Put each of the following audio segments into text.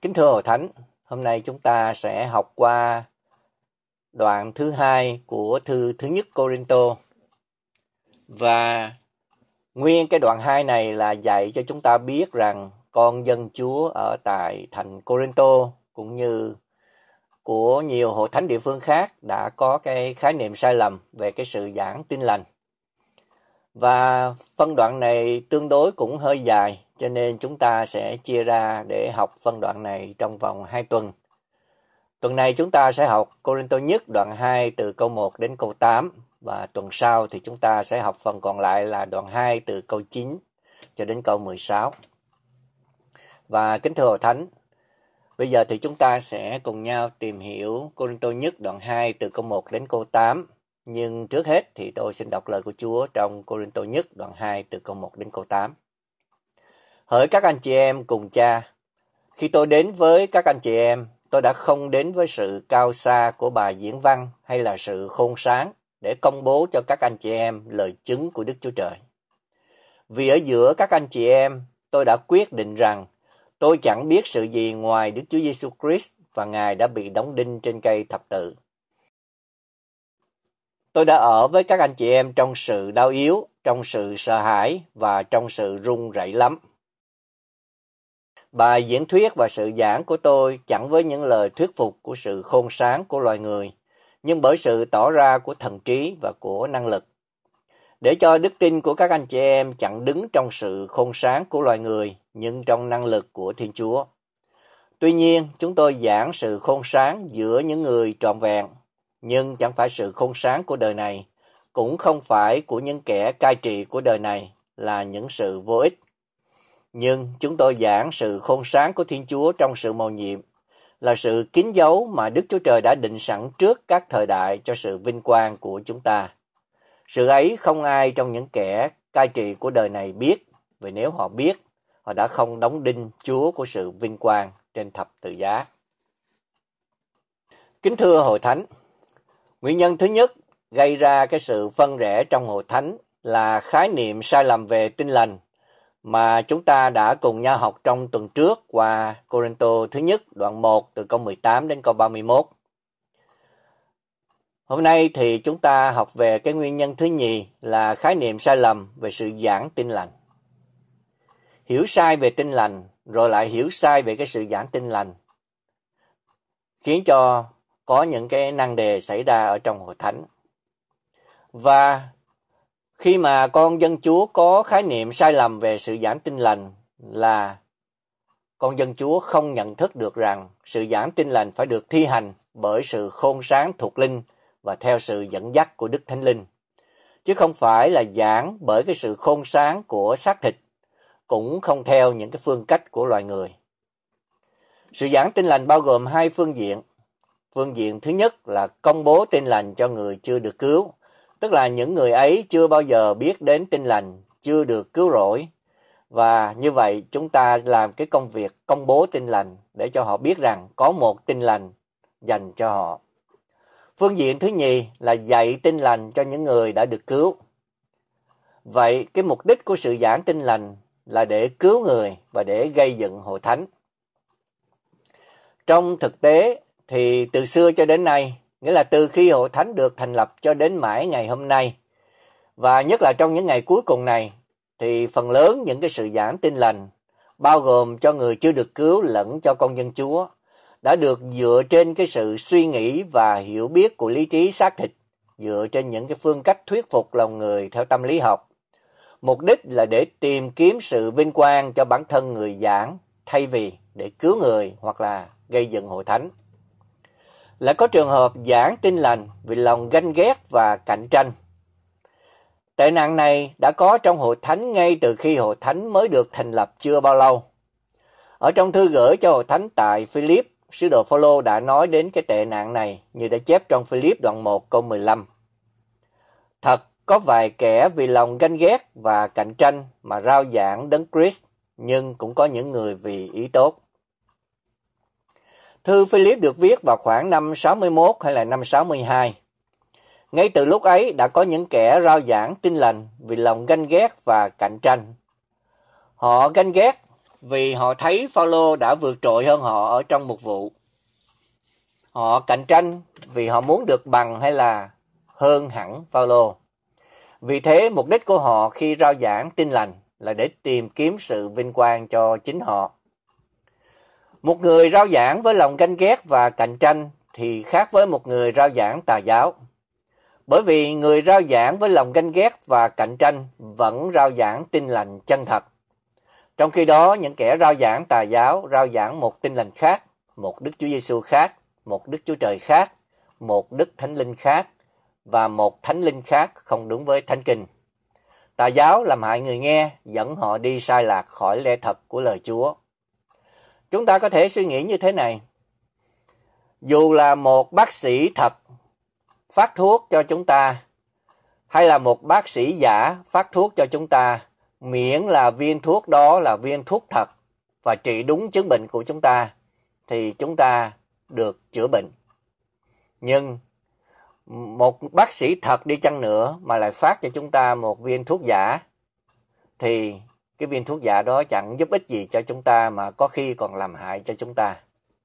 Kính thưa Hội Thánh, hôm nay chúng ta sẽ học qua đoạn thứ 2 của thư thứ nhất Cô-rinh-tô. Và nguyên cái đoạn 2 này là dạy cho chúng ta biết rằng con dân Chúa ở tại thành Cô-rinh-tô cũng như của nhiều hội thánh địa phương khác đã có cái khái niệm sai lầm về cái sự giảng tin lành. Và phân đoạn này tương đối cũng hơi dài, cho nên chúng ta sẽ chia ra để học phân đoạn này trong vòng 2 tuần. Tuần này chúng ta sẽ học Cô-rinh-tô nhất đoạn 2 từ câu 1 đến câu 8, và tuần sau thì chúng ta sẽ học phần còn lại là đoạn 2 từ câu 9 cho đến câu 16. Và kính thưa Hội Thánh, bây giờ thì chúng ta sẽ cùng nhau tìm hiểu Cô-rinh-tô nhất đoạn 2 từ câu 1 đến câu 8. Nhưng trước hết thì tôi xin đọc lời của Chúa trong Cô-rinh-tô nhất đoạn 2 từ câu 1 đến câu 8. Hỡi các anh chị em cùng cha, khi tôi đến với các anh chị em, tôi đã không đến với sự cao xa của bài diễn văn hay là sự khôn sáng để công bố cho các anh chị em lời chứng của Đức Chúa Trời. Vì ở giữa các anh chị em, tôi đã quyết định rằng tôi chẳng biết sự gì ngoài Đức Chúa Giêsu Christ và Ngài đã bị đóng đinh trên cây thập tự. Tôi đã ở với các anh chị em trong sự đau yếu, trong sự sợ hãi và trong sự run rẩy lắm. Bài diễn thuyết và sự giảng của tôi chẳng với những lời thuyết phục của sự khôn sáng của loài người, nhưng bởi sự tỏ ra của thần trí và của năng lực. Để cho đức tin của các anh chị em chẳng đứng trong sự khôn sáng của loài người, nhưng trong năng lực của Thiên Chúa. Tuy nhiên, chúng tôi giảng sự khôn sáng giữa những người trọn vẹn, nhưng chẳng phải sự khôn sáng của đời này, cũng không phải của những kẻ cai trị của đời này, là những sự vô ích. Nhưng chúng tôi giảng sự khôn sáng của Thiên Chúa trong sự mầu nhiệm, là sự kín dấu mà Đức Chúa Trời đã định sẵn trước các thời đại cho sự vinh quang của chúng ta. Sự ấy không ai trong những kẻ cai trị của đời này biết, vì nếu họ biết, họ đã không đóng đinh Chúa của sự vinh quang trên thập tự giá. Kính thưa Hội Thánh, nguyên nhân thứ nhất gây ra cái sự phân rẽ trong Hội Thánh là khái niệm sai lầm về tin lành mà chúng ta đã cùng nhau học trong tuần trước qua Cô-rinh-tô thứ nhất đoạn 1 từ câu 18 đến câu 31. Hôm nay thì chúng ta học về cái nguyên nhân thứ nhì là khái niệm sai lầm về sự giảng tin lành. Hiểu sai về tin lành rồi lại hiểu sai về cái sự giảng tin lành khiến cho có những cái nan đề xảy ra ở trong Hội Thánh. Và khi mà con dân Chúa có khái niệm sai lầm về sự giảng tin lành là con dân Chúa không nhận thức được rằng sự giảng tin lành phải được thi hành bởi sự khôn sáng thuộc linh và theo sự dẫn dắt của Đức Thánh Linh, chứ không phải là giảng bởi cái sự khôn sáng của xác thịt, cũng không theo những cái phương cách của loài người. Sự giảng tin lành bao gồm hai phương diện. Phương diện thứ nhất là công bố tin lành cho người chưa được cứu, tức là những người ấy chưa bao giờ biết đến tin lành, chưa được cứu rỗi. Và như vậy chúng ta làm cái công việc công bố tin lành để cho họ biết rằng có một tin lành dành cho họ. Phương diện thứ nhì là dạy tin lành cho những người đã được cứu. Vậy cái mục đích của sự giảng tin lành là để cứu người và để gây dựng Hội Thánh. Trong thực tế thì từ xưa cho đến nay, nghĩa là từ khi Hội Thánh được thành lập cho đến mãi ngày hôm nay, và nhất là trong những ngày cuối cùng này, thì phần lớn những cái sự giảng tin lành, bao gồm cho người chưa được cứu lẫn cho con dân Chúa, đã được dựa trên cái sự suy nghĩ và hiểu biết của lý trí xác thịt, dựa trên những cái phương cách thuyết phục lòng người theo tâm lý học. Mục đích là để tìm kiếm sự vinh quang cho bản thân người giảng, thay vì để cứu người hoặc là gây dựng Hội Thánh. Lại có trường hợp giảng tin lành vì lòng ganh ghét và cạnh tranh. Tệ nạn này đã có trong Hội Thánh ngay từ khi Hội Thánh mới được thành lập chưa bao lâu. Ở trong thư gửi cho Hội Thánh tại Philip, sứ đồ Phôlô đã nói đến cái tệ nạn này như đã chép trong Philip đoạn 1 câu 15. Thật có vài kẻ vì lòng ganh ghét và cạnh tranh mà rao giảng Đấng Christ, nhưng cũng có những người vì ý tốt. Thư Philip được viết vào khoảng năm 61 hay là năm 62. Ngay từ lúc ấy đã có những kẻ rao giảng tin lành vì lòng ganh ghét và cạnh tranh. Họ ganh ghét vì họ thấy Phaolô đã vượt trội hơn họ ở trong mục vụ. Họ cạnh tranh vì họ muốn được bằng hay là hơn hẳn Phaolô. Vì thế, mục đích của họ khi rao giảng tin lành là để tìm kiếm sự vinh quang cho chính họ. Một người rao giảng với lòng ganh ghét và cạnh tranh thì khác với một người rao giảng tà giáo. Bởi vì người rao giảng với lòng ganh ghét và cạnh tranh vẫn rao giảng tin lành chân thật. Trong khi đó, những kẻ rao giảng tà giáo rao giảng một tin lành khác, một Đức Chúa Giêsu khác, một Đức Chúa Trời khác, một Đức Thánh Linh khác và một Thánh Linh khác không đúng với Thánh Kinh. Tà giáo làm hại người nghe, dẫn họ đi sai lạc khỏi lẽ thật của lời Chúa. Chúng ta có thể suy nghĩ như thế này. Dù là một bác sĩ thật phát thuốc cho chúng ta, hay là một bác sĩ giả phát thuốc cho chúng ta, miễn là viên thuốc đó là viên thuốc thật và trị đúng chứng bệnh của chúng ta, thì chúng ta được chữa bệnh. Nhưng một bác sĩ thật đi chăng nữa mà lại phát cho chúng ta một viên thuốc giả, thì cái viên thuốc giả đó chẳng giúp ích gì cho chúng ta mà có khi còn làm hại cho chúng ta.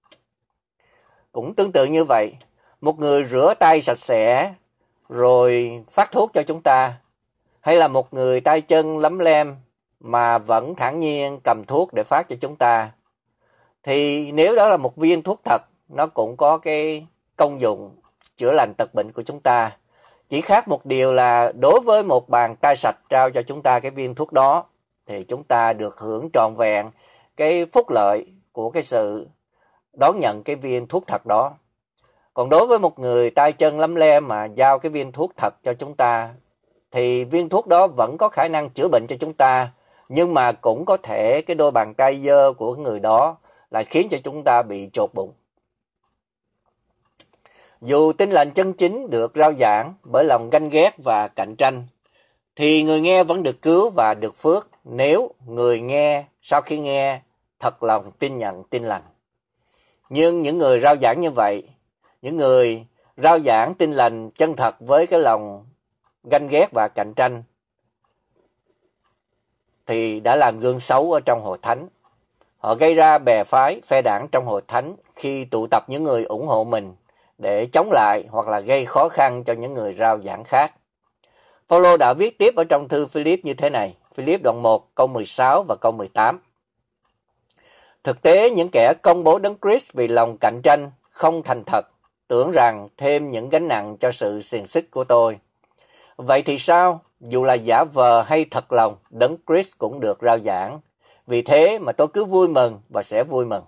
Cũng tương tự như vậy, một người rửa tay sạch sẽ rồi phát thuốc cho chúng ta, hay là một người tay chân lấm lem mà vẫn thản nhiên cầm thuốc để phát cho chúng ta, thì nếu đó là một viên thuốc thật, nó cũng có cái công dụng chữa lành tật bệnh của chúng ta. Chỉ khác một điều là đối với một bàn tay sạch trao cho chúng ta cái viên thuốc đó, thì chúng ta được hưởng trọn vẹn cái phúc lợi của cái sự đón nhận cái viên thuốc thật đó. Còn đối với một người tay chân lấm lem mà giao cái viên thuốc thật cho chúng ta, thì viên thuốc đó vẫn có khả năng chữa bệnh cho chúng ta, nhưng mà cũng có thể cái đôi bàn tay dơ của người đó lại khiến cho chúng ta bị chột bụng. Dù tin lành chân chính được rao giảng bởi lòng ganh ghét và cạnh tranh, thì người nghe vẫn được cứu và được phước nếu người nghe sau khi nghe thật lòng tin nhận tin lành. Nhưng những người rao giảng như vậy, những người rao giảng tin lành chân thật với cái lòng ganh ghét và cạnh tranh, thì đã làm gương xấu ở trong hội thánh. Họ gây ra bè phái, phe đảng trong hội thánh khi tụ tập những người ủng hộ mình để chống lại hoặc là gây khó khăn cho những người rao giảng khác. Phaolô đã viết tiếp ở trong thư Philip như thế này, Philip đoạn 1 câu 16 và câu 18. Thực tế, những kẻ công bố Đấng Christ vì lòng cạnh tranh không thành thật, tưởng rằng thêm những gánh nặng cho sự xiềng xích của tôi. Vậy thì sao? Dù là giả vờ hay thật lòng, Đấng Christ cũng được rao giảng. Vì thế mà tôi cứ vui mừng và sẽ vui mừng.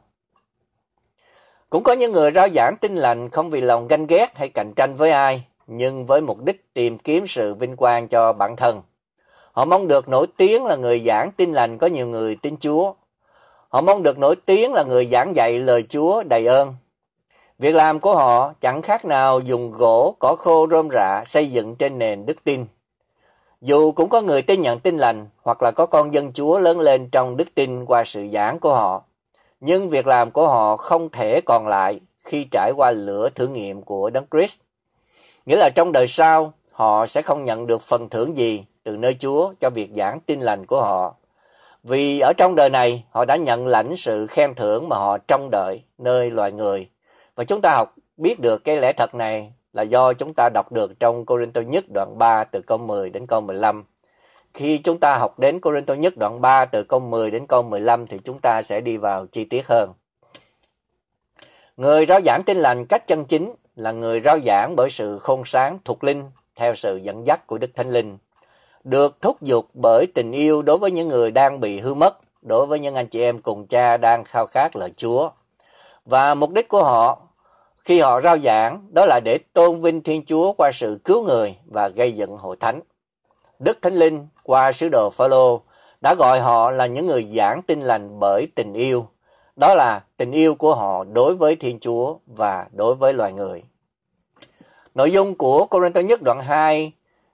Cũng có những người rao giảng tin lành không vì lòng ganh ghét hay cạnh tranh với ai, nhưng với mục đích tìm kiếm sự vinh quang cho bản thân. Họ mong được nổi tiếng là người giảng tin lành có nhiều người tin Chúa. Họ mong được nổi tiếng là người giảng dạy lời Chúa đầy ơn. Việc làm của họ chẳng khác nào dùng gỗ, cỏ khô rơm rạ xây dựng trên nền đức tin. Dù cũng có người tin nhận tin lành hoặc là có con dân Chúa lớn lên trong đức tin qua sự giảng của họ, nhưng việc làm của họ không thể còn lại khi trải qua lửa thử nghiệm của Đấng Christ. Nghĩa là trong đời sau, họ sẽ không nhận được phần thưởng gì từ nơi Chúa cho việc giảng tin lành của họ. Vì ở trong đời này, họ đã nhận lãnh sự khen thưởng mà họ trông đợi nơi loài người. Và chúng ta biết được cái lẽ thật này là do chúng ta đọc được trong Cô-rinh-tô nhất đoạn 3 từ câu 10 đến câu 15. Khi chúng ta học đến Cô-rinh-tô nhất đoạn 3 từ câu 10 đến câu 15 thì chúng ta sẽ đi vào chi tiết hơn. Người rao giảng tin lành cách chân chính là người rao giảng bởi sự khôn sáng thuộc linh theo sự dẫn dắt của Đức Thánh Linh, được thúc giục bởi tình yêu đối với những người đang bị hư mất, đối với những anh chị em cùng cha đang khao khát lời Chúa. Và mục đích của họ khi họ rao giảng đó là để tôn vinh Thiên Chúa qua sự cứu người và gây dựng hội thánh. Đức Thánh Linh qua sứ đồ Phaolô đã gọi họ là những người giảng tin lành bởi tình yêu. Đó là tình yêu của họ đối với Thiên Chúa và đối với loài người. Nội dung của Cô-rinh-tô nhất đoạn 2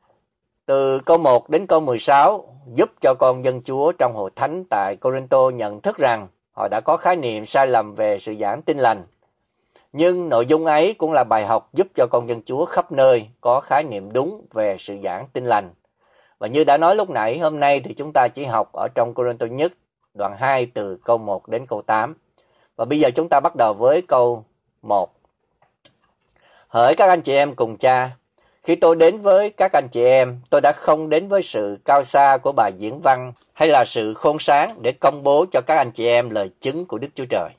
từ câu 1 đến câu 16 giúp cho con dân Chúa trong hội thánh tại Cô-rinh-tô nhận thức rằng họ đã có khái niệm sai lầm về sự giảng tin lành. Nhưng nội dung ấy cũng là bài học giúp cho con dân Chúa khắp nơi có khái niệm đúng về sự giảng tin lành. Và như đã nói lúc nãy, hôm nay thì chúng ta chỉ học ở trong Cô-rinh-tô nhất đoạn 2 từ câu 1 đến câu 8. Và bây giờ chúng ta bắt đầu với câu 1. Hỡi các anh chị em cùng cha, khi tôi đến với các anh chị em, tôi đã không đến với sự cao xa của bài diễn văn hay là sự khôn sáng để công bố cho các anh chị em lời chứng của Đức Chúa Trời.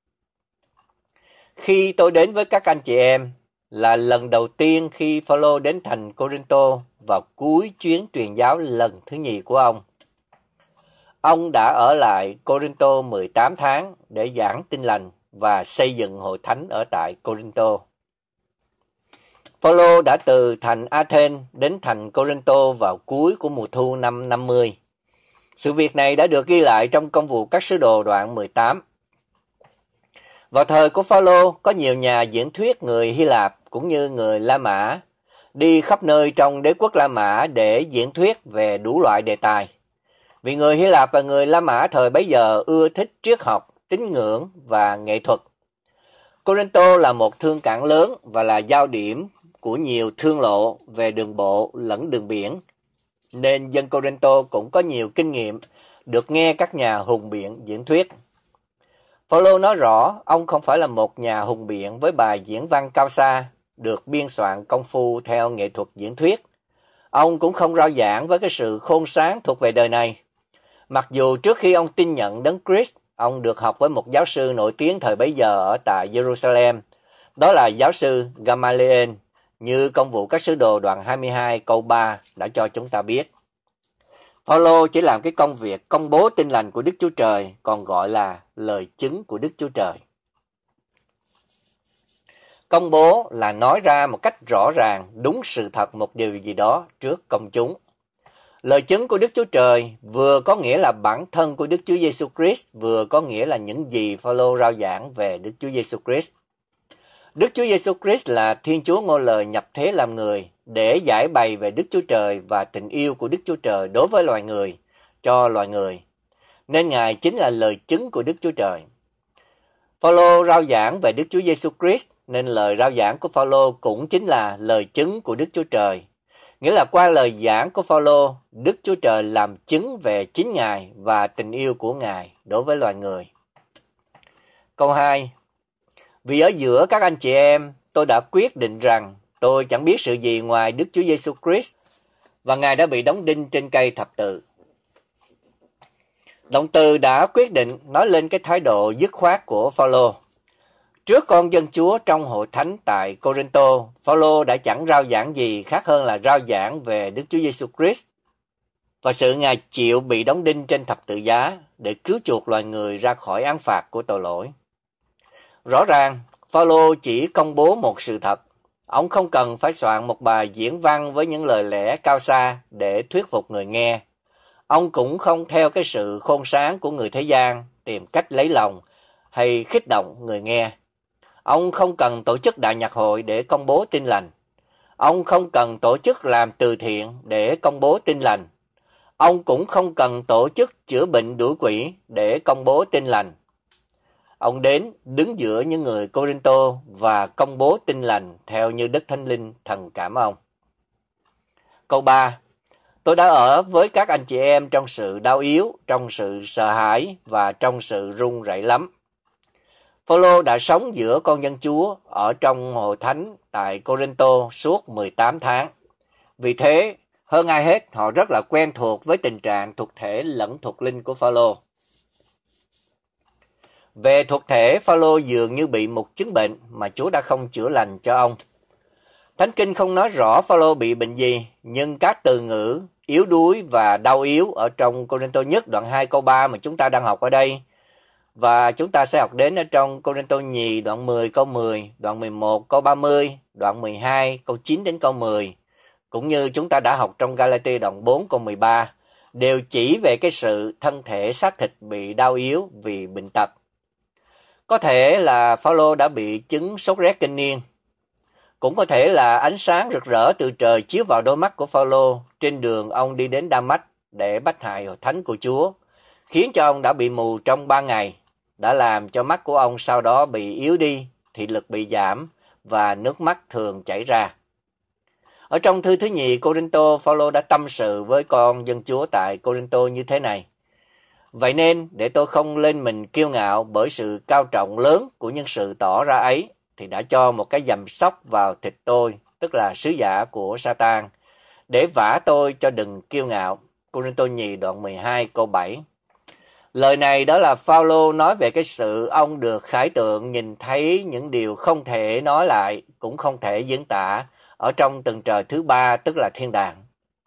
Khi tôi đến với các anh chị em là lần đầu tiên khi Phao-lô đến thành Cô-rinh-tô vào cuối chuyến truyền giáo lần thứ nhì của ông. Ông đã ở lại Cô-rinh-tô 18 tháng để giảng tin lành và xây dựng hội thánh ở tại Cô-rinh-tô. Phao-lô đã từ thành Athens đến thành Cô-rinh-tô vào cuối của mùa thu năm 50. Sự việc này đã được ghi lại trong Công vụ các sứ đồ đoạn 18. Vào thời của Phao-lô, có nhiều nhà diễn thuyết người Hy Lạp cũng như người La Mã đi khắp nơi trong đế quốc La Mã để diễn thuyết về đủ loại đề tài. Vì người Hy Lạp và người La Mã thời bấy giờ ưa thích triết học, tín ngưỡng và nghệ thuật. Cô-rinh-tô là một thương cảng lớn và là giao điểm của nhiều thương lộ về đường bộ lẫn đường biển, nên dân Cô-rinh-tô cũng có nhiều kinh nghiệm được nghe các nhà hùng biện diễn thuyết. Phao-lô nói rõ ông không phải là một nhà hùng biện với bài diễn văn cao xa, được biên soạn công phu theo nghệ thuật diễn thuyết. Ông cũng không rao giảng với cái sự khôn sáng thuộc về đời này. Mặc dù trước khi ông tin nhận Đấng Christ, ông được học với một giáo sư nổi tiếng thời bấy giờ ở tại Jerusalem, đó là giáo sư Gamaliel, như Công vụ các sứ đồ đoạn 22 câu 3 đã cho chúng ta biết. Phao-lô chỉ làm cái công việc công bố tin lành của Đức Chúa Trời, còn gọi là lời chứng của Đức Chúa Trời. Công bố là nói ra một cách rõ ràng, đúng sự thật một điều gì đó trước công chúng. Lời chứng của Đức Chúa Trời vừa có nghĩa là bản thân của Đức Chúa Giêsu Christ, vừa có nghĩa là những gì Phao-lô rao giảng về Đức Chúa Giêsu Christ. Đức Chúa Giêsu Christ là Thiên Chúa ngôi lời nhập thế làm người để giải bày về Đức Chúa Trời và tình yêu của Đức Chúa Trời đối với loài người, cho loài người. Nên Ngài chính là lời chứng của Đức Chúa Trời. Phao-lô rao giảng về Đức Chúa Giêsu Christ, nên lời rao giảng của Phao-lô cũng chính là lời chứng của Đức Chúa Trời. Nghĩa là qua lời giảng của Phao-lô, Đức Chúa Trời làm chứng về chính Ngài và tình yêu của Ngài đối với loài người. Câu 2. Vì ở giữa các anh chị em, tôi đã quyết định rằng tôi chẳng biết sự gì ngoài Đức Chúa Giêsu Christ và Ngài đã bị đóng đinh trên cây thập tự. Động từ đã quyết định nói lên cái thái độ dứt khoát của Phao-lô. Trước con dân Chúa trong hội thánh tại Cô-rinh-tô, Phao-lô đã chẳng rao giảng gì khác hơn là rao giảng về Đức Chúa Giêsu Christ và sự Ngài chịu bị đóng đinh trên thập tự giá để cứu chuộc loài người ra khỏi án phạt của tội lỗi. Rõ ràng, Phao-lô chỉ công bố một sự thật. Ông không cần phải soạn một bài diễn văn với những lời lẽ cao xa để thuyết phục người nghe. Ông cũng không theo cái sự khôn sáng của người thế gian tìm cách lấy lòng hay khích động người nghe. Ông không cần tổ chức đại nhạc hội để công bố tin lành. Ông không cần tổ chức làm từ thiện để công bố tin lành. Ông cũng không cần tổ chức chữa bệnh đuổi quỷ để công bố tin lành. Ông đến đứng giữa những người Cô-rinh-tô và công bố tin lành theo như Đức Thánh Linh thần cảm ông. Câu 3. Tôi đã ở với các anh chị em trong sự đau yếu, trong sự sợ hãi và trong sự run rẩy lắm. Phao-lô đã sống giữa con dân Chúa ở trong hội thánh tại Cô-rinh-tô suốt 18 tháng. Vì thế, hơn ai hết, họ rất là quen thuộc với tình trạng thuộc thể lẫn thuộc linh của Phao-lô. Về thuộc thể, Phao-lô dường như bị một chứng bệnh mà Chúa đã không chữa lành cho ông. Thánh Kinh không nói rõ Phao-lô bị bệnh gì, nhưng các từ ngữ yếu đuối và đau yếu ở trong Cô-rinh-tô nhất đoạn 2 câu 3 mà chúng ta đang học ở đây, và chúng ta sẽ học đến ở trong Cô-rinh-tô nhì đoạn 10 câu 10, đoạn 11 câu 30, đoạn 12 câu 9 đến câu 10, cũng như chúng ta đã học trong Ga-la-ti đoạn 4 câu 13, đều chỉ về cái sự thân thể xác thịt bị đau yếu vì bệnh tật. Có thể là Phao-lô đã bị chứng sốt rét kinh niên. Cũng có thể là ánh sáng rực rỡ từ trời chiếu vào đôi mắt của Phao-lô trên đường ông đi đến Đa-mách để bắt hại hội thánh của Chúa, khiến cho ông đã bị mù trong 3 ngày, đã làm cho mắt của ông sau đó bị yếu đi, thị lực bị giảm và nước mắt thường chảy ra. Ở trong thư thứ nhì Cô-rinh-tô, Phao-lô đã tâm sự với con dân Chúa tại Cô-rinh-tô như thế này. Vậy nên, để tôi không lên mình kiêu ngạo bởi sự cao trọng lớn của những sự tỏ ra ấy, thì đã cho một cái dầm sóc vào thịt tôi, tức là sứ giả của Satan, để vả tôi cho đừng kiêu ngạo. Cô-rinh-tô nhì đoạn 12 câu 7. Lời này đó là Phao-lô nói về cái sự ông được khải tượng nhìn thấy những điều không thể nói lại, cũng không thể diễn tả ở trong tầng trời thứ ba, tức là thiên đàng.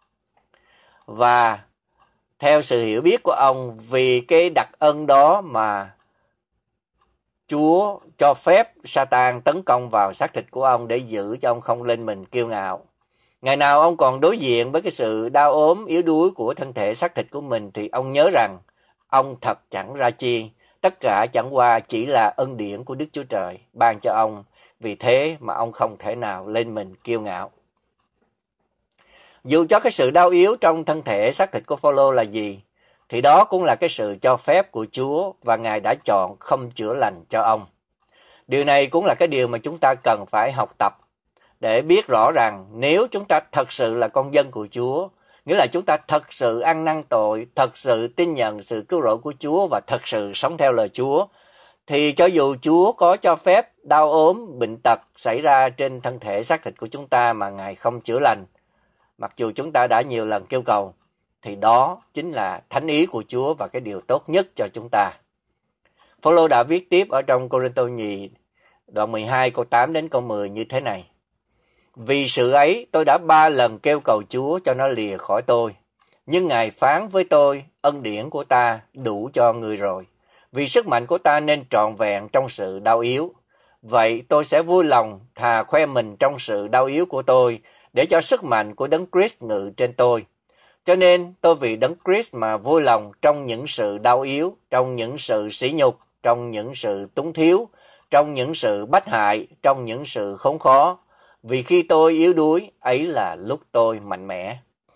Và theo sự hiểu biết của ông, vì cái đặc ân đó mà Chúa cho phép Satan tấn công vào xác thịt của ông để giữ cho ông không lên mình kiêu ngạo. Ngày nào ông còn đối diện với cái sự đau ốm, yếu đuối của thân thể xác thịt của mình, thì ông nhớ rằng ông thật chẳng ra chi, tất cả chẳng qua chỉ là ân điển của Đức Chúa Trời ban cho ông, vì thế mà ông không thể nào lên mình kiêu ngạo. Dù cho cái sự đau yếu trong thân thể xác thịt của Phao-lô là gì, thì đó cũng là cái sự cho phép của Chúa và Ngài đã chọn không chữa lành cho ông. Điều này cũng là cái điều mà chúng ta cần phải học tập để biết rõ rằng nếu chúng ta thật sự là con dân của Chúa, nghĩa là chúng ta thật sự ăn năn tội, thật sự tin nhận sự cứu rỗi của Chúa và thật sự sống theo lời Chúa, thì cho dù Chúa có cho phép đau ốm, bệnh tật xảy ra trên thân thể xác thịt của chúng ta mà Ngài không chữa lành, mặc dù chúng ta đã nhiều lần kêu cầu, thì đó chính là thánh ý của Chúa và cái điều tốt nhất cho chúng ta. Phao-lô đã viết tiếp ở trong Cô-rinh-tô nhì đoạn 12 câu 8 đến câu 10 như thế này. Vì sự ấy tôi đã 3 lần kêu cầu Chúa cho nó lìa khỏi tôi. Nhưng Ngài phán với tôi, ân điển của ta đủ cho người rồi. Vì sức mạnh của ta nên trọn vẹn trong sự đau yếu. Vậy tôi sẽ vui lòng thà khoe mình trong sự đau yếu của tôi, để cho sức mạnh của Đấng Christ ngự trên tôi. Cho nên tôi vì Đấng Christ mà vui lòng trong những sự đau yếu, trong những sự sỉ nhục, trong những sự túng thiếu, trong những sự bách hại, trong những sự khốn khó. Vì khi tôi yếu đuối, ấy là lúc tôi mạnh mẽ.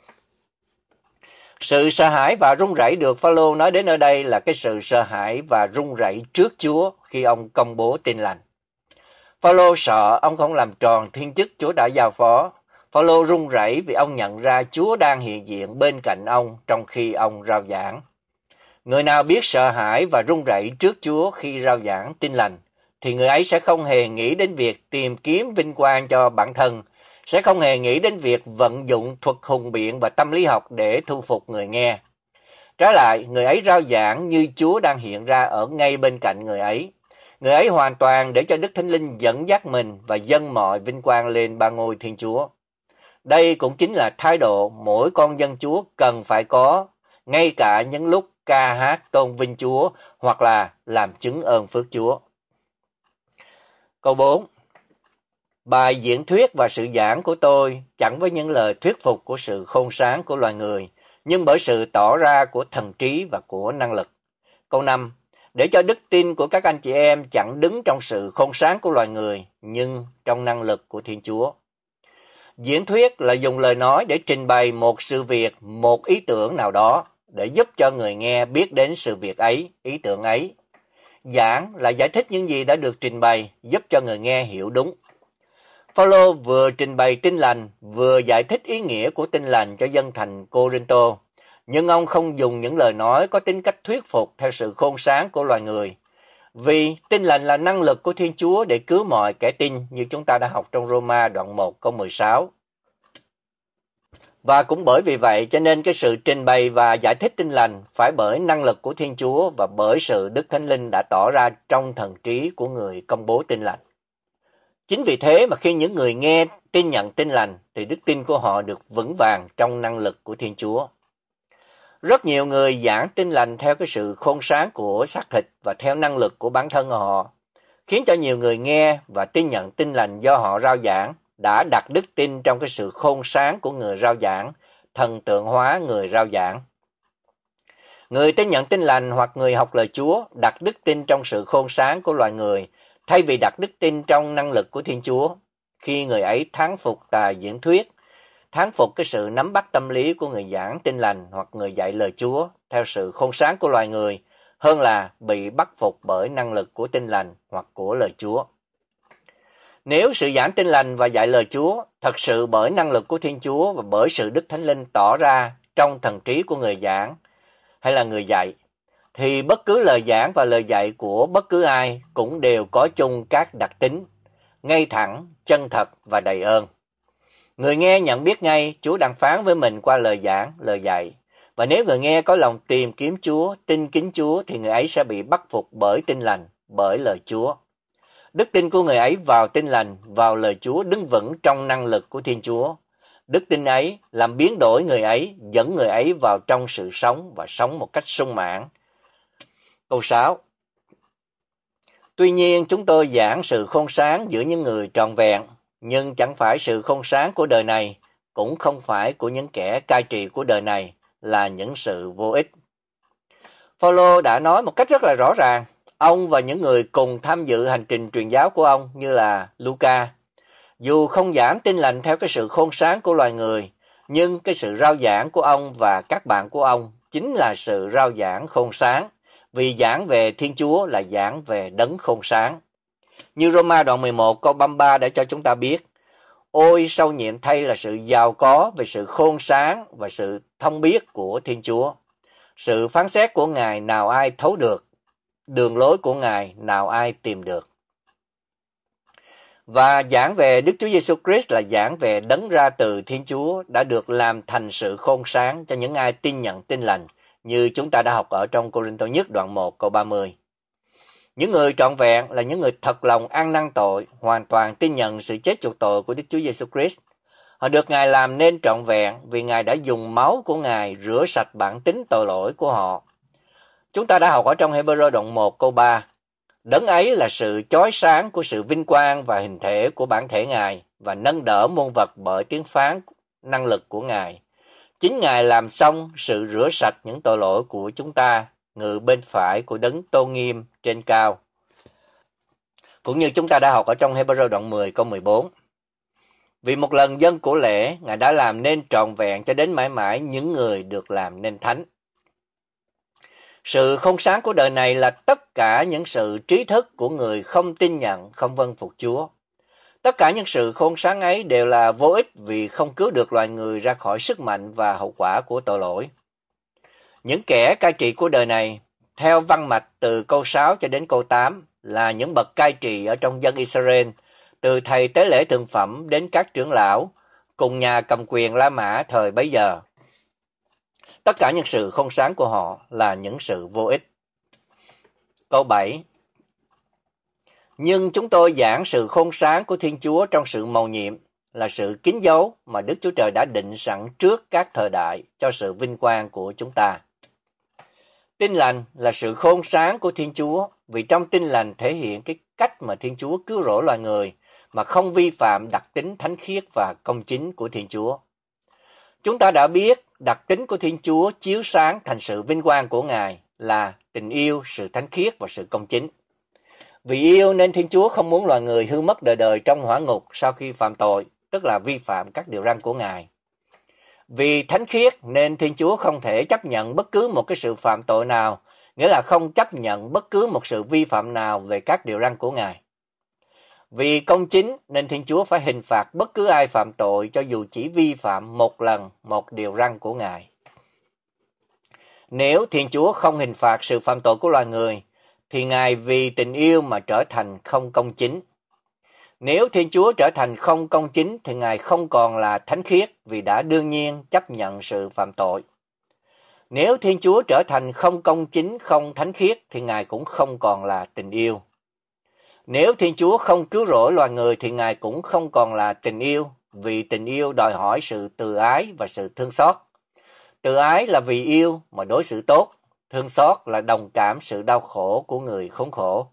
Sự sợ hãi và run rẩy được Phao-lô nói đến ở đây là cái sự sợ hãi và run rẩy trước Chúa khi ông công bố tin lành. Phao-lô sợ ông không làm tròn thiên chức Chúa đã giao phó. Phao-lô run rẩy vì ông nhận ra Chúa đang hiện diện bên cạnh ông trong khi ông rao giảng. Người nào biết sợ hãi và run rẩy trước Chúa khi rao giảng tin lành, thì người ấy sẽ không hề nghĩ đến việc tìm kiếm vinh quang cho bản thân, sẽ không hề nghĩ đến việc vận dụng thuật hùng biện và tâm lý học để thu phục người nghe. Trái lại, người ấy rao giảng như Chúa đang hiện ra ở ngay bên cạnh người ấy. Người ấy hoàn toàn để cho Đức Thánh Linh dẫn dắt mình và dâng mọi vinh quang lên ba ngôi Thiên Chúa. Đây cũng chính là thái độ mỗi con dân Chúa cần phải có, ngay cả những lúc ca hát tôn vinh Chúa hoặc là làm chứng ơn phước Chúa. Câu 4. Bài diễn thuyết và sự giảng của tôi chẳng với những lời thuyết phục của sự khôn sáng của loài người, nhưng bởi sự tỏ ra của thần trí và của năng lực. Câu 5. Để cho đức tin của các anh chị em chẳng đứng trong sự khôn sáng của loài người, nhưng trong năng lực của Thiên Chúa. Diễn thuyết là dùng lời nói để trình bày một sự việc, một ý tưởng nào đó, để giúp cho người nghe biết đến sự việc ấy, ý tưởng ấy. Giảng là giải thích những gì đã được trình bày, giúp cho người nghe hiểu đúng. Phao-lô vừa trình bày tin lành, vừa giải thích ý nghĩa của tin lành cho dân thành Cô-rinh-tô, nhưng ông không dùng những lời nói có tính cách thuyết phục theo sự khôn sáng của loài người. Vì tin lành là năng lực của Thiên Chúa để cứu mọi kẻ tin, như chúng ta đã học trong Roma đoạn 1 câu 16. Và cũng bởi vì vậy cho nên cái sự trình bày và giải thích tin lành phải bởi năng lực của Thiên Chúa và bởi sự Đức Thánh Linh đã tỏ ra trong thần trí của người công bố tin lành. Chính vì thế mà khi những người nghe tin nhận tin lành thì đức tin của họ được vững vàng trong năng lực của Thiên Chúa. Rất nhiều người giảng tin lành theo cái sự khôn sáng của xác thịt và theo năng lực của bản thân họ, khiến cho nhiều người nghe và tin nhận tin lành do họ rao giảng đã đặt đức tin trong cái sự khôn sáng của người rao giảng, thần tượng hóa người rao giảng. Người tin nhận tin lành hoặc người học lời Chúa đặt đức tin trong sự khôn sáng của loài người, thay vì đặt đức tin trong năng lực của Thiên Chúa. Khi người ấy thán phục tài diễn thuyết, thán phục cái sự nắm bắt tâm lý của người giảng tin lành hoặc người dạy lời Chúa theo sự khôn sáng của loài người, hơn là bị bắt phục bởi năng lực của tin lành hoặc của lời Chúa. Nếu sự giảng tin lành và dạy lời Chúa thật sự bởi năng lực của Thiên Chúa và bởi sự Đức Thánh Linh tỏ ra trong thần trí của người giảng hay là người dạy, thì bất cứ lời giảng và lời dạy của bất cứ ai cũng đều có chung các đặc tính ngay thẳng, chân thật và đầy ơn. Người nghe nhận biết ngay Chúa đang phán với mình qua lời giảng, lời dạy. Và nếu người nghe có lòng tìm kiếm Chúa, tin kính Chúa thì người ấy sẽ bị bắt phục bởi tin lành, bởi lời Chúa. Đức tin của người ấy vào tin lành, vào lời Chúa đứng vững trong năng lực của Thiên Chúa. Đức tin ấy làm biến đổi người ấy, dẫn người ấy vào trong sự sống và sống một cách sung mãn. Câu 6. Tuy nhiên chúng tôi giảng sự khôn sáng giữa những người trọn vẹn, nhưng chẳng phải sự khôn sáng của đời này, cũng không phải của những kẻ cai trị của đời này, là những sự vô ích. Phaolô đã nói một cách rất là rõ ràng, ông và những người cùng tham dự hành trình truyền giáo của ông như là Luca, dù không giảm tin lành theo cái sự khôn sáng của loài người, nhưng cái sự rao giảng của ông và các bạn của ông chính là sự rao giảng khôn sáng, vì giảng về Thiên Chúa là giảng về đấng khôn sáng. Như Roma đoạn 11 câu 33 đã cho chúng ta biết, ôi sâu nhiệm thay là sự giàu có về sự khôn sáng và sự thông biết của Thiên Chúa. Sự phán xét của Ngài nào ai thấu được, đường lối của Ngài nào ai tìm được. Và giảng về Đức Chúa Giêsu Christ là giảng về đấng ra từ Thiên Chúa đã được làm thành sự khôn sáng cho những ai tin nhận tin lành, như chúng ta đã học ở trong Cô-rinh-tô nhất đoạn 1 câu 30. Những người trọn vẹn là những người thật lòng ăn năn tội, hoàn toàn tin nhận sự chết chuộc tội của Đức Chúa Giêsu Christ. Họ được Ngài làm nên trọn vẹn vì Ngài đã dùng máu của Ngài rửa sạch bản tính tội lỗi của họ. Chúng ta đã học ở trong Hê-bơ-rơ đoạn 1 câu 3. Đấng ấy là sự chói sáng của sự vinh quang và hình thể của bản thể Ngài và nâng đỡ muôn vật bởi tiếng phán năng lực của Ngài. Chính Ngài làm xong sự rửa sạch những tội lỗi của chúng ta, ngự bên phải của đấng tôn nghiêm trên cao. Cũng như chúng ta đã học ở trong Hê-bơ-rơ đoạn 10 câu 14. Vì một lần dân của lễ, Ngài đã làm nên trọn vẹn cho đến mãi mãi những người được làm nên thánh. Sự khôn sáng của đời này là tất cả những sự trí thức của người không tin nhận, không vâng phục Chúa. Tất cả những sự khôn sáng ấy đều là vô ích vì không cứu được loài người ra khỏi sức mạnh và hậu quả của tội lỗi. Những kẻ cai trị của đời này, theo văn mạch từ câu 6 cho đến câu 8, là những bậc cai trị ở trong dân Israel, từ thầy tế lễ thượng phẩm đến các trưởng lão, cùng nhà cầm quyền La Mã thời bấy giờ. Tất cả những sự khôn sáng của họ là những sự vô ích. Câu 7. Nhưng chúng tôi giảng sự khôn sáng của Thiên Chúa trong sự mầu nhiệm, là sự kín dấu mà Đức Chúa Trời đã định sẵn trước các thời đại cho sự vinh quang của chúng ta. Tin lành là sự khôn sáng của Thiên Chúa, vì trong tin lành thể hiện cái cách mà Thiên Chúa cứu rỗi loài người mà không vi phạm đặc tính thánh khiết và công chính của Thiên Chúa. Chúng ta đã biết đặc tính của Thiên Chúa chiếu sáng thành sự vinh quang của Ngài là tình yêu, sự thánh khiết và sự công chính. Vì yêu nên Thiên Chúa không muốn loài người hư mất đời đời trong hỏa ngục sau khi phạm tội, tức là vi phạm các điều răn của Ngài. Vì thánh khiết nên Thiên Chúa không thể chấp nhận bất cứ một cái sự phạm tội nào, nghĩa là không chấp nhận bất cứ một sự vi phạm nào về các điều răn của Ngài. Vì công chính nên Thiên Chúa phải hình phạt bất cứ ai phạm tội cho dù chỉ vi phạm một lần một điều răn của Ngài. Nếu Thiên Chúa không hình phạt sự phạm tội của loài người, thì Ngài vì tình yêu mà trở thành không công chính. Nếu Thiên Chúa trở thành không công chính thì Ngài không còn là thánh khiết vì đã đương nhiên chấp nhận sự phạm tội. Nếu Thiên Chúa trở thành không công chính, không thánh khiết thì Ngài cũng không còn là tình yêu. Nếu Thiên Chúa không cứu rỗi loài người thì Ngài cũng không còn là tình yêu, vì tình yêu đòi hỏi sự từ ái và sự thương xót. Từ ái là vì yêu mà đối xử tốt, thương xót là đồng cảm sự đau khổ của người khốn khổ.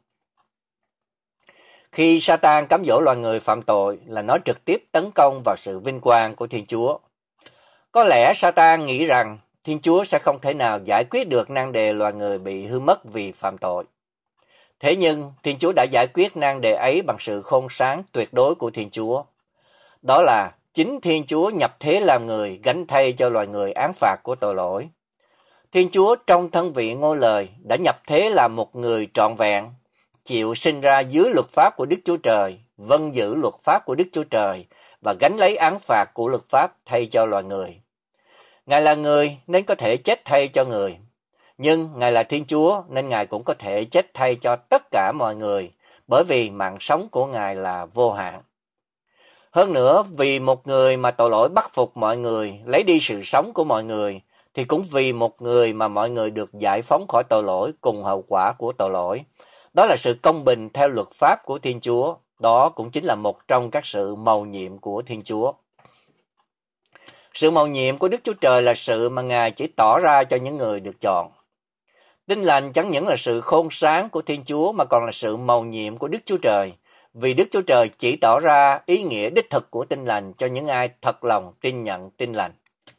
Khi Satan cám dỗ loài người phạm tội là nó trực tiếp tấn công vào sự vinh quang của Thiên Chúa. Có lẽ Satan nghĩ rằng Thiên Chúa sẽ không thể nào giải quyết được nan đề loài người bị hư mất vì phạm tội. Thế nhưng Thiên Chúa đã giải quyết nan đề ấy bằng sự khôn sáng tuyệt đối của Thiên Chúa. Đó là chính Thiên Chúa nhập thế làm người gánh thay cho loài người án phạt của tội lỗi. Thiên Chúa trong thân vị ngôi lời đã nhập thế làm một người trọn vẹn, chịu sinh ra dưới luật pháp của Đức Chúa Trời, vâng giữ luật pháp của Đức Chúa Trời và gánh lấy án phạt của luật pháp thay cho loài người. Ngài là người nên có thể chết thay cho người. Nhưng Ngài là Thiên Chúa nên Ngài cũng có thể chết thay cho tất cả mọi người, bởi vì mạng sống của Ngài là vô hạn. Hơn nữa, vì một người mà tội lỗi bắt phục mọi người, lấy đi sự sống của mọi người, thì cũng vì một người mà mọi người được giải phóng khỏi tội lỗi cùng hậu quả của tội lỗi. Đó là sự công bình theo luật pháp của Thiên Chúa. Đó cũng chính là một trong các sự mầu nhiệm của Thiên Chúa. Sự mầu nhiệm của Đức Chúa Trời là sự mà Ngài chỉ tỏ ra cho những người được chọn. Tin lành chẳng những là sự khôn sáng của Thiên Chúa mà còn là sự mầu nhiệm của Đức Chúa Trời. Vì Đức Chúa Trời chỉ tỏ ra ý nghĩa đích thực của tin lành cho những ai thật lòng tin nhận tin lành.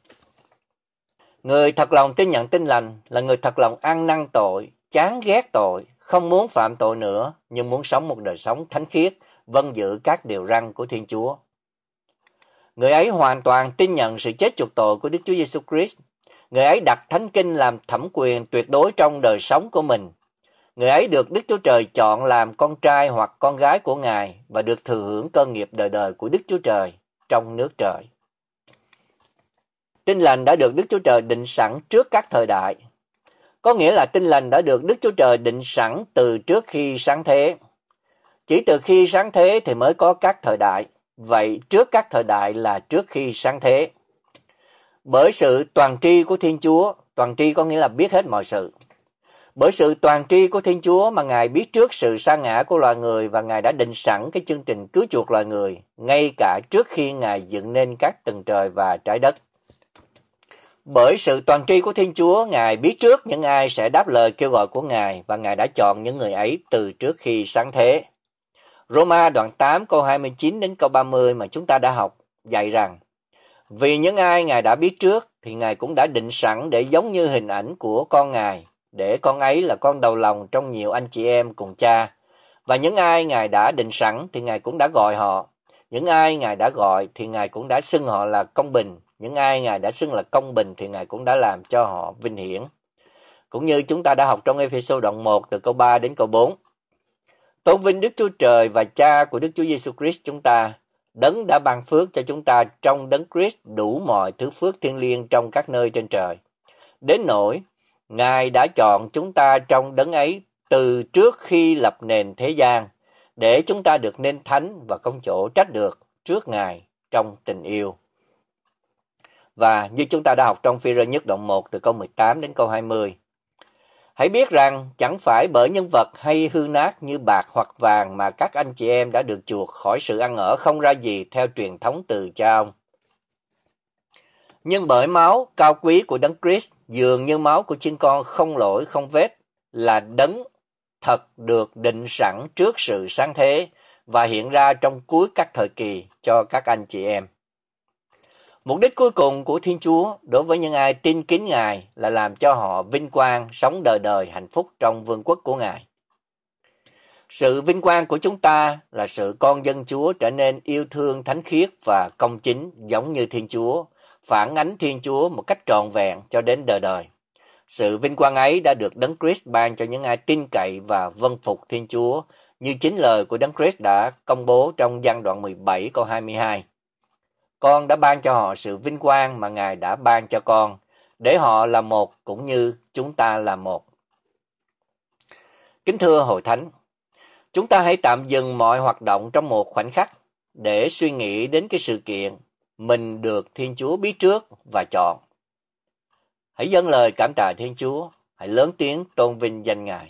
Người thật lòng tin nhận tin lành là người thật lòng ăn năn tội, chán ghét tội, không muốn phạm tội nữa, nhưng muốn sống một đời sống thánh khiết, vâng giữ các điều răn của Thiên Chúa. Người ấy hoàn toàn tin nhận sự chết chuộc tội của Đức Chúa Giêsu Christ. Người ấy đặt Thánh Kinh làm thẩm quyền tuyệt đối trong đời sống của mình. Người ấy được Đức Chúa Trời chọn làm con trai hoặc con gái của Ngài và được thừa hưởng cơ nghiệp đời đời của Đức Chúa Trời trong nước trời. Tin lành đã được Đức Chúa Trời định sẵn trước các thời đại. Có nghĩa là tin lành đã được Đức Chúa Trời định sẵn từ trước khi sáng thế. Chỉ từ khi sáng thế thì mới có các thời đại. Vậy trước các thời đại là trước khi sáng thế. Bởi sự toàn tri của Thiên Chúa, toàn tri có nghĩa là biết hết mọi sự. Bởi sự toàn tri của Thiên Chúa mà Ngài biết trước sự sa ngã của loài người và Ngài đã định sẵn cái chương trình cứu chuộc loài người, ngay cả trước khi Ngài dựng nên các tầng trời và trái đất. Bởi sự toàn tri của Thiên Chúa, Ngài biết trước những ai sẽ đáp lời kêu gọi của Ngài và Ngài đã chọn những người ấy từ trước khi sáng thế. Roma đoạn 8 câu 29 đến câu 30 mà chúng ta đã học dạy rằng: vì những ai Ngài đã biết trước thì Ngài cũng đã định sẵn để giống như hình ảnh của con Ngài, để con ấy là con đầu lòng trong nhiều anh chị em cùng cha. Và những ai Ngài đã định sẵn thì Ngài cũng đã gọi họ. Những ai Ngài đã gọi thì Ngài cũng đã xưng họ là công bình. Những ai Ngài đã xưng là công bình thì Ngài cũng đã làm cho họ vinh hiển. Cũng như chúng ta đã học trong Ê-phê-sô đoạn 1 từ câu 3 đến câu 4. Tôn vinh Đức Chúa Trời và Cha của Đức Chúa Giêsu Christ chúng ta, Đấng đã ban phước cho chúng ta trong Đấng Christ đủ mọi thứ phước thiêng liêng trong các nơi trên trời. Đến nỗi Ngài đã chọn chúng ta trong Đấng ấy từ trước khi lập nền thế gian, để chúng ta được nên thánh và công chỗ trách được trước Ngài trong tình yêu. Và như chúng ta đã học trong Phi-rơ nhất đoạn 1 từ câu 18 đến câu 20. Hãy biết rằng chẳng phải bởi nhân vật hay hư nát như bạc hoặc vàng mà các anh chị em đã được chuộc khỏi sự ăn ở không ra gì theo truyền thống từ cha ông. Nhưng bởi máu cao quý của Đấng Christ, dường như máu của chiên con không lỗi không vết, là đấng thật được định sẵn trước sự sáng thế và hiện ra trong cuối các thời kỳ cho các anh chị em. Mục đích cuối cùng của Thiên Chúa đối với những ai tin kính Ngài là làm cho họ vinh quang, sống đời đời hạnh phúc trong vương quốc của Ngài. Sự vinh quang của chúng ta là sự con dân Chúa trở nên yêu thương, thánh khiết và công chính giống như Thiên Chúa, phản ánh Thiên Chúa một cách trọn vẹn cho đến đời đời. Sự vinh quang ấy đã được Đấng Christ ban cho những ai tin cậy và vâng phục Thiên Chúa, như chính lời của Đấng Christ đã công bố trong Giăng đoạn 17 câu 22. Con đã ban cho họ sự vinh quang mà Ngài đã ban cho con, để họ là một cũng như chúng ta là một. Kính thưa Hội Thánh, chúng ta hãy tạm dừng mọi hoạt động trong một khoảnh khắc để suy nghĩ đến cái sự kiện mình được Thiên Chúa biết trước và chọn. Hãy dâng lời cảm tạ Thiên Chúa, hãy lớn tiếng tôn vinh danh Ngài.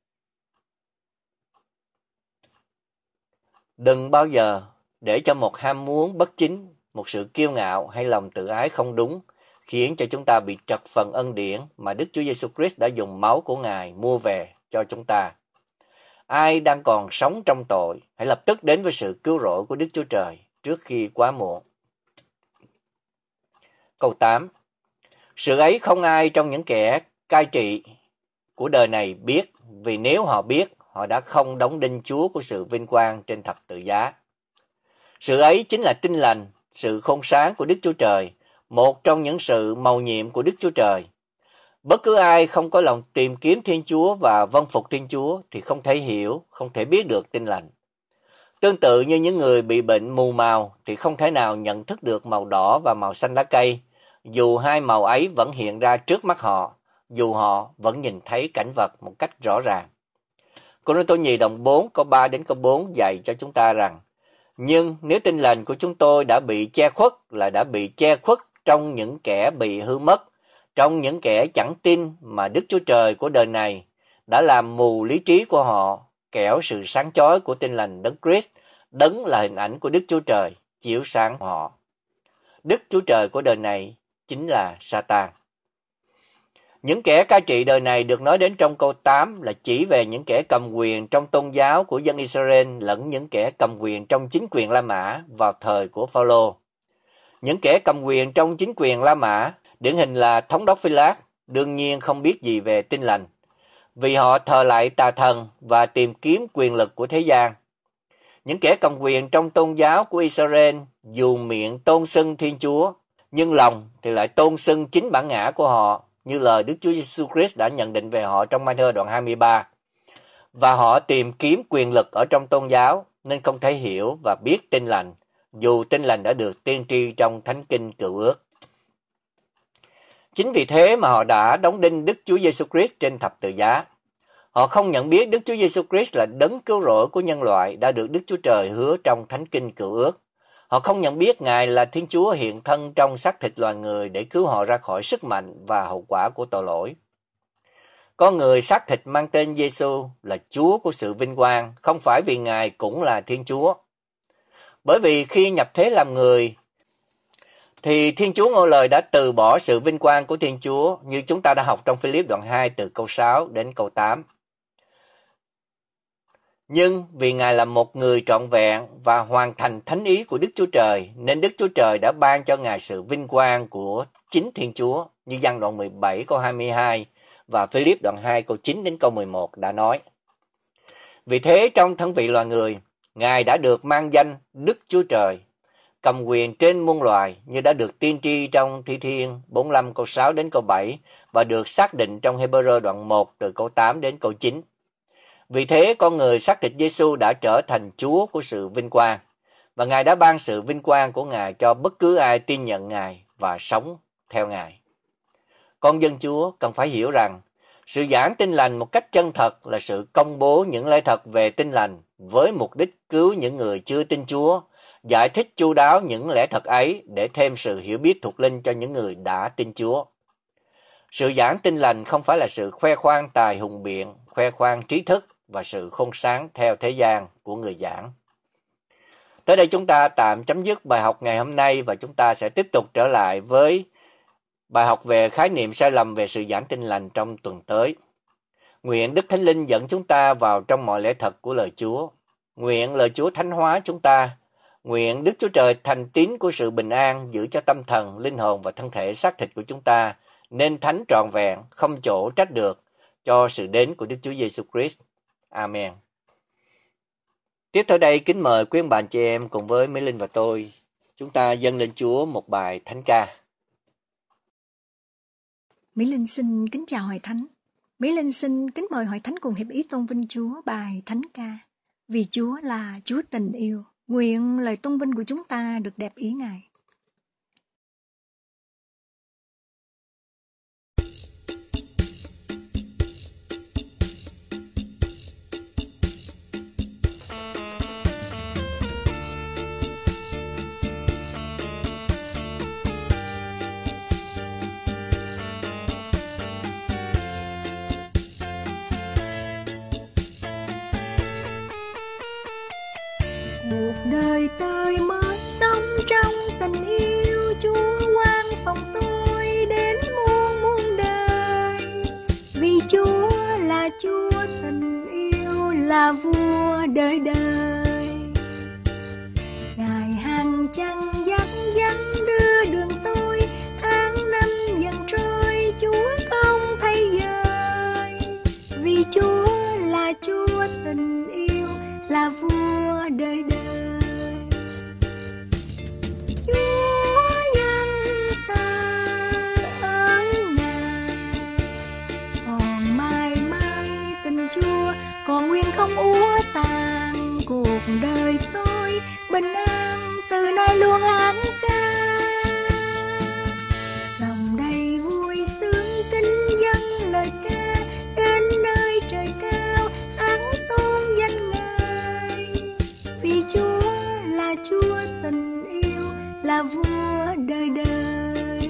Đừng bao giờ để cho một ham muốn bất chính, một sự kiêu ngạo hay lòng tự ái không đúng khiến cho chúng ta bị trật phần ân điển mà Đức Chúa Giêsu Christ đã dùng máu của Ngài mua về cho chúng ta. Ai đang còn sống trong tội, hãy lập tức đến với sự cứu rỗi của Đức Chúa Trời trước khi quá muộn. Câu 8. Sự ấy không ai trong những kẻ cai trị của đời này biết, vì nếu họ biết, họ đã không đóng đinh Chúa của sự vinh quang trên thập tự giá. Sự ấy chính là tin lành, sự khôn sáng của Đức Chúa Trời, một trong những sự mầu nhiệm của Đức Chúa Trời. Bất cứ ai không có lòng tìm kiếm Thiên Chúa và vâng phục Thiên Chúa thì không thể hiểu, không thể biết được tin lành. Tương tự như những người bị bệnh mù màu thì không thể nào nhận thức được màu đỏ và màu xanh lá cây, dù hai màu ấy vẫn hiện ra trước mắt họ, dù họ vẫn nhìn thấy cảnh vật một cách rõ ràng. Cô-rinh-tô nhì đoạn 4 câu 3 đến câu 4 dạy cho chúng ta rằng, nhưng nếu tin lành của chúng tôi đã bị che khuất là đã bị che khuất trong những kẻ bị hư mất, trong những kẻ chẳng tin mà Đức Chúa Trời của đời này đã làm mù lý trí của họ, kẻo sự sáng chói của tin lành Đấng Christ, Đấng là hình ảnh của Đức Chúa Trời, chiếu sáng họ. Đức Chúa Trời của đời này chính là Sa-tan. Những kẻ cai trị đời này được nói đến trong câu 8 là chỉ về những kẻ cầm quyền trong tôn giáo của dân Israel lẫn những kẻ cầm quyền trong chính quyền La Mã vào thời của Phao-lô. Những kẻ cầm quyền trong chính quyền La Mã, điển hình là thống đốc Phi-lát, đương nhiên không biết gì về tin lành, vì họ thờ lại tà thần và tìm kiếm quyền lực của thế gian. Những kẻ cầm quyền trong tôn giáo của Israel dù miệng tôn xưng Thiên Chúa, nhưng lòng thì lại tôn xưng chính bản ngã của họ, như lời Đức Chúa Giêsu Christ đã nhận định về họ trong Ma-thơ đoạn 23. Và họ tìm kiếm quyền lực ở trong tôn giáo nên không thể hiểu và biết tin lành, dù tin lành đã được tiên tri trong Thánh Kinh Cựu Ước. Chính vì thế mà họ đã đóng đinh Đức Chúa Giêsu Christ trên thập tự giá. Họ không nhận biết Đức Chúa Giêsu Christ là đấng cứu rỗi của nhân loại đã được Đức Chúa Trời hứa trong Thánh Kinh Cựu Ước. Họ không nhận biết Ngài là Thiên Chúa hiện thân trong xác thịt loài người để cứu họ ra khỏi sức mạnh và hậu quả của tội lỗi. Con người xác thịt mang tên Giêsu là Chúa của sự vinh quang, không phải vì Ngài cũng là Thiên Chúa. Bởi vì khi nhập thế làm người, thì Thiên Chúa Ngôi Lời đã từ bỏ sự vinh quang của Thiên Chúa, như chúng ta đã học trong Phi-líp đoạn 2 từ câu 6 đến câu 8. Nhưng vì Ngài là một người trọn vẹn và hoàn thành thánh ý của Đức Chúa Trời, nên Đức Chúa Trời đã ban cho Ngài sự vinh quang của chính Thiên Chúa, như Giăng đoạn 17 câu 22 và Phi-líp đoạn 2 câu 9 đến câu 11 đã nói. Vì thế trong thân vị loài người, Ngài đã được mang danh Đức Chúa Trời, cầm quyền trên muôn loài như đã được tiên tri trong Thi Thiên 45 câu 6 đến câu 7 và được xác định trong Hê-bơ-rơ đoạn 1 từ câu 8 đến câu 9. Vì thế con người xác thịt Giêsu đã trở thành Chúa của sự vinh quang, và Ngài đã ban sự vinh quang của Ngài cho bất cứ ai tin nhận Ngài và sống theo Ngài. Con dân Chúa cần phải hiểu rằng sự giảng tin lành một cách chân thật là sự công bố những lẽ thật về tin lành với mục đích cứu những người chưa tin Chúa, giải thích chu đáo những lẽ thật ấy để thêm sự hiểu biết thuộc linh cho những người đã tin Chúa. Sự giảng tin lành không phải là sự khoe khoang tài hùng biện, khoe khoang trí thức và sự khôn sáng theo thế gian của người giảng. Tới đây chúng ta tạm chấm dứt bài học ngày hôm nay và chúng ta sẽ tiếp tục trở lại với bài học về khái niệm sai lầm về sự giảng tin lành trong tuần tới. Nguyện Đức Thánh Linh dẫn chúng ta vào trong mọi lẽ thật của lời Chúa. Nguyện lời Chúa thánh hóa chúng ta. Nguyện Đức Chúa Trời thành tín của sự bình an giữ cho tâm thần, linh hồn và thân thể xác thịt của chúng ta nên thánh trọn vẹn, không chỗ trách được cho sự đến của Đức Chúa Giêsu Christ. Amen. Tiếp theo đây kính mời quý ông bà chị em cùng với Mỹ Linh và tôi, chúng ta dâng lên Chúa một bài thánh ca. Mỹ Linh xin kính chào Hội Thánh. Mỹ Linh xin kính mời Hội Thánh cùng hiệp ý tôn vinh Chúa bài thánh ca. Vì Chúa là Chúa tình yêu, nguyện lời tôn vinh của chúng ta được đẹp ý Ngài. Cuộc đời tôi mới sống trong tình yêu, Chúa quan phòng tôi đến muôn muôn đời. Vì Chúa là Chúa tình yêu, là vua đời đời. Ngài hàng chăng dắt dẫn đưa đường tôi, tháng năm dần trôi, Chúa không thay dời. Vì Chúa là Chúa tình yêu, là vua đời đời. Chúa nhân ta ơn Ngài, còn mãi mãi tình Chúa còn nguyên không úa tàn. Cuộc đời tôi bình an từ nay luôn hát ca, lòng đầy vui sướng kính dân Chúa tình yêu, là vua đời đời.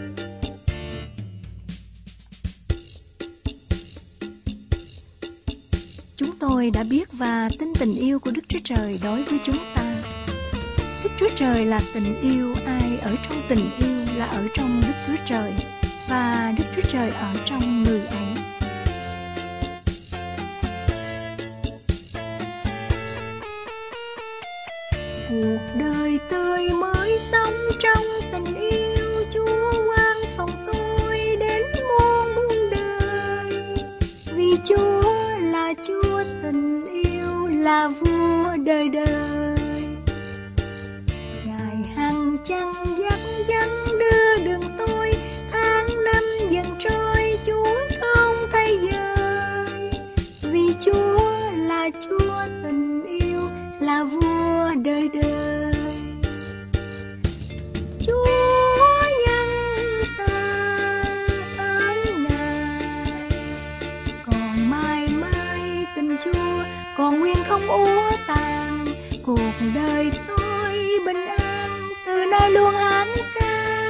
Chúng tôi đã biết và tin tình yêu của Đức Chúa Trời đối với chúng ta. Đức Chúa Trời là tình yêu, ai ở trong tình yêu là ở trong Đức Chúa Trời, và Đức Chúa Trời ở trong người ấy. Cuộc đời tươi mới sống trong tình yêu, Chúa quan phòng tôi đến muôn đời. Vì Chúa là Chúa tình yêu, là vua đời đời. Ngài hằng chăng dắt dẫn đưa đường tôi, tháng năm dần trôi Chúa không thay dời. Vì Chúa là Chúa tình yêu, là vua đời đời. Chúa nhân ta ơn Ngài, còn mãi mãi tình Chúa còn nguyên không úa tàn. Cuộc đời tôi bình an, từ nay luôn hát ca.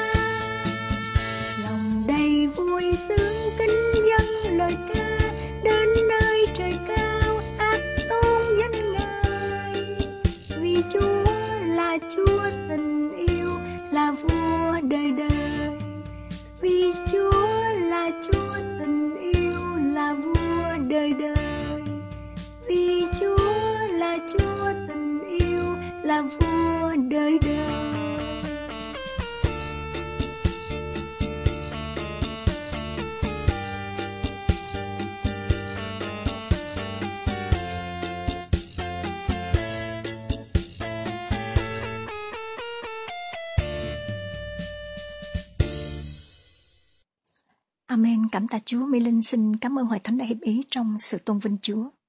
Lòng đầy vui sướng kính dâng lời ca, đến nơi trời cao hát tôn danh Ngài. Vì Chúa là Chúa tình yêu, là vua đời đời. Vì Chúa là Chúa tình yêu, là vua đời đời. Vì Chúa là Chúa tình yêu, là vua đời đời. Amen. Cảm tạ Chúa. Mỹ Linh xin cảm ơn Hội Thánh đã hiệp ý trong sự tôn vinh Chúa.